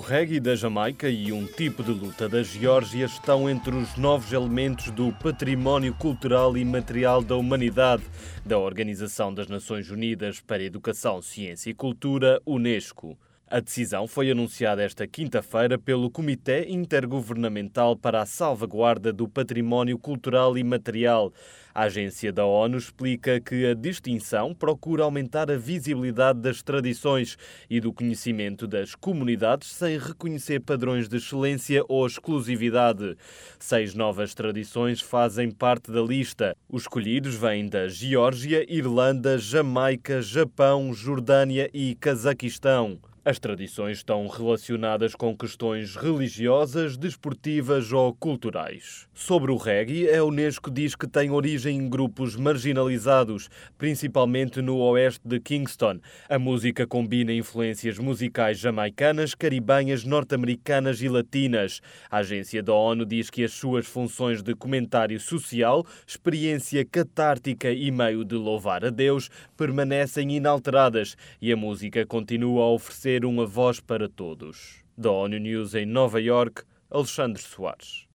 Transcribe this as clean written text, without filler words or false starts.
reggae da Jamaica e um tipo de luta da Geórgia estão entre os novos elementos do Património Cultural e Material da Humanidade da Organização das Nações Unidas para a Educação, Ciência e Cultura, Unesco. A decisão foi anunciada esta quinta-feira pelo Comitê Intergovernamental para a Salvaguarda do Património Cultural e Material. A agência da ONU explica que a distinção procura aumentar a visibilidade das tradições e do conhecimento das comunidades sem reconhecer padrões de excelência ou exclusividade. 6 novas tradições fazem parte da lista. Os escolhidos vêm da Geórgia, Irlanda, Jamaica, Japão, Jordânia e Cazaquistão. As tradições estão relacionadas com questões religiosas, desportivas ou culturais. Sobre o reggae, a Unesco diz que tem origem em grupos marginalizados, principalmente no oeste de Kingston. A música combina influências musicais jamaicanas, caribenhas, norte-americanas e latinas. A agência da ONU diz que as suas funções de comentário social, experiência catártica e meio de louvar a Deus permanecem inalteradas e a música continua a oferecer uma voz para todos. Da ONU News em Nova Iorque, Alexandre Soares.